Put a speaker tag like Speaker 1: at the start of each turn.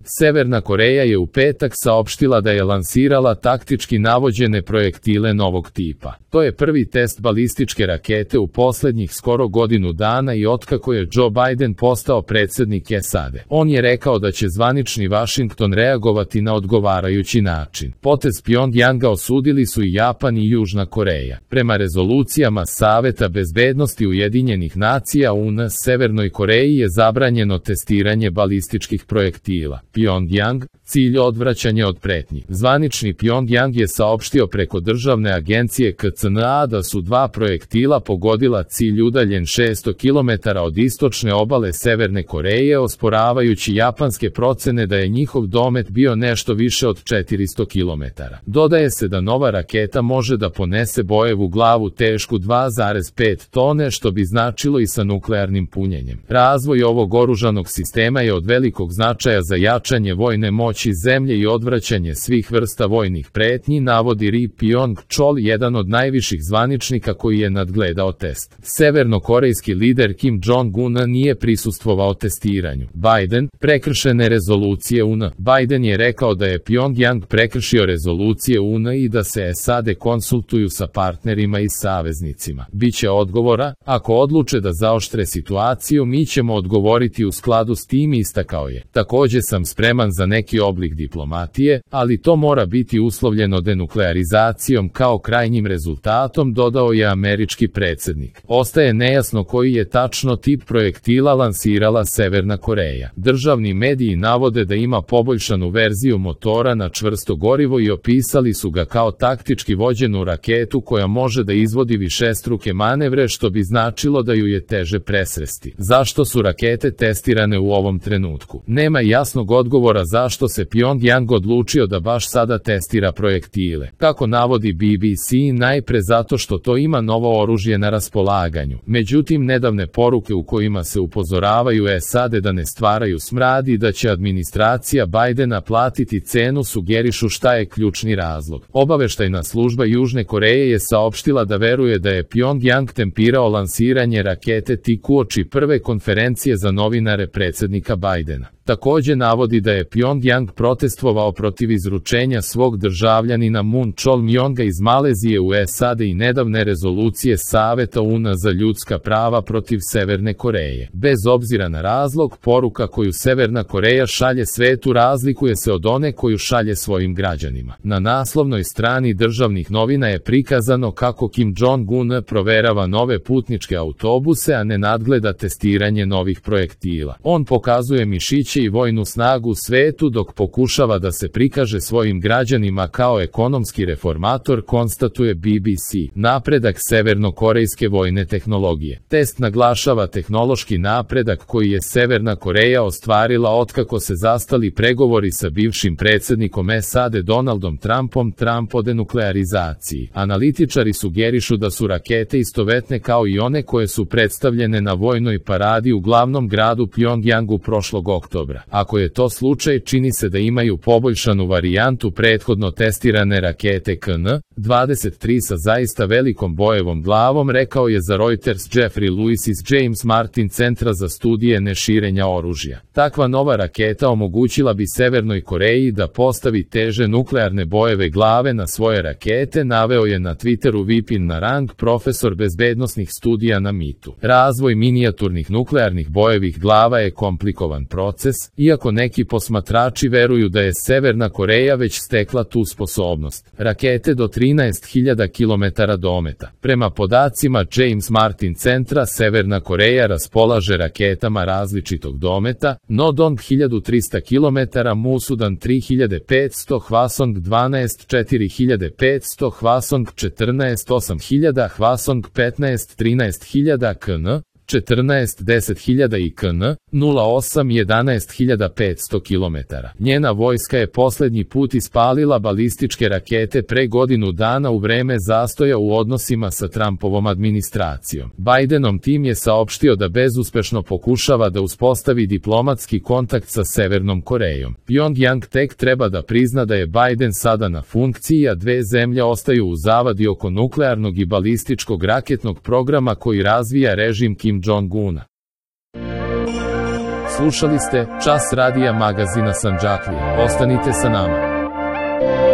Speaker 1: Severna Koreja je u petak saopštila da je lansirala taktički navođene projektile novog tipa. To je prvi test balističke rakete u poslednjih skoro godinu dana i otkako je Joe Biden postao predsjednik SAD. On je rekao da će zvanični Vašington reagovati na odgovarajući način. Potez Pjongjanga osudili su i Japan i Južna Koreja. Prema rezolucijama Saveta bezbednosti Ujedinjenih nacija UN, Severnoj Koreji je zabranjeno testiranje balističkih projektila. Pjongjang, cilj odvraćanja od pretnji. Zvanični Pjongjang je saopštio preko državne agencije KCNA da su dva projektila pogodila cilj udaljen 600 km od istočne obale Severne Koreje, osporavajući japanske procene da je njihov domet bio nešto više od 400 km. Dodaje se da nova raketa može da ponese bojevu glavu tešku 2,5 tone, što bi značilo i sa nuklearnim punjenjem. Razvoj ovog oružanog sistema je od velikog značaja za jačanje vojne moći zemlje i odvraćanje svih vrsta vojnih pretnji, navodi Ri Pyong Chol, jedan od najviših zvaničnika koji je nadgledao test. Severnokorejski lider Kim Jong-un nije prisustvovao testiranju. Biden, prekršene rezolucije UN. Biden je rekao da je Pjongjang prekršio rezolucije UN i da se SAD konsultuju sa partnerima i saveznicima. Biće odgovora, ako odluče da zaoštre situaciju, mi ćemo odgovoriti u skladu s tim, istakao je. Takođe sam spreman za neki oblik diplomatije, ali to mora biti uslovljeno denuklearizacijom kao krajnjim rezultatom, dodao je američki predsjednik. Ostaje nejasno koji je tačno tip projektila lansirala Severna Koreja. Državni mediji navode da ima poboljšanu verziju motora na čvrsto gorivo i opisali su ga kao taktički vođenu raketu koja može da izvodi višestruke manevre, što bi značilo da ju je teže presresti. Zašto su rakete testirane u ovom trenutku? Nema jasnog odgovora zašto se Pjongjang odlučio da baš sada testira projektile. Kako navodi BBC, najpre zato što to ima novo oružje na raspolaganju. Međutim, nedavne poruke u kojima se upozoravaju SAD da ne stvaraju smrad i da će administracija Bidena platiti cenu sugerišu šta je ključni razlog. Obaveštajna služba Južne Koreje je saopštila da veruje da je Pjongjang tempirao lansiranje rakete tik uoči prve konferencije za novinare predsjednika Bidena. Takođe navodi da je Pjongjang protestvovao protiv izručenja svog državljanina Moon Chol-mjonga iz Malezije u SAD i nedavne rezolucije Saveta UN za ljudska prava protiv Severne Koreje. Bez obzira na razlog, poruka koju Severna Koreja šalje svetu razlikuje se od one koju šalje svojim građanima. Na naslovnoj strani državnih novina je prikazano kako Kim Jong-un proverava nove putničke autobuse, a ne nadgleda testiranje novih projektila. On pokazuje mišiće i vojnu snagu u svetu dok pokušava da se prikaže svojim građanima kao ekonomski reformator, konstatuje BBC. Napredak severnokorejske vojne tehnologije. Test naglašava tehnološki napredak koji je Severna Koreja ostvarila otkako se zastali pregovori sa bivšim predsjednikom SAD Donaldom Trumpom o denuklearizaciji. Analitičari sugerišu da su rakete istovetne kao i one koje su predstavljene na vojnoj paradi u glavnom gradu Pjongjangu prošlog oktobra. Ako je to slučaj, čini se da imaju poboljšanu varijantu prethodno testirane rakete KN-23 sa zaista velikom bojevom glavom, rekao je za Reuters Jeffrey Lewis iz James Martin centra za studije neširenja oružja. Takva nova raketa omogućila bi Severnoj Koreji da postavi teže nuklearne bojeve glave na svoje rakete, naveo je na Twitteru Vipin Narang, profesor bezbednosnih studija na MIT-u. Razvoj minijaturnih nuklearnih bojevih glava je komplikovan proces, iako neki posmatrači veruju da je Severna Koreja već stekla tu sposobnost. Rakete do 13.000 km dometa. Prema podacima James Martin centra, Severna Koreja raspolaže raketama različitog dometa: Nodong 1300 km, Musudan 3500, Hwasong 12 4500, Hwasong 14 8000, Hwasong 15 13000, KN 14 10.000 i KN 08 11.500 km. Njena vojska je posljednji put ispalila balističke rakete pre godinu dana u vreme zastoja u odnosima sa Trumpovom administracijom. Bidenov tim je saopštio da bezuspešno pokušava da uspostavi diplomatski kontakt sa Severnom Korejom. Pjongjang tek treba da prizna da je Biden sada na funkciji, a dve zemlje ostaju u zavadi oko nuklearnog i balističkog raketnog programa koji razvija režim Kim Jong-una. Slušali ste Čas radija magazina Sandžaklije. Ostanite sa nama.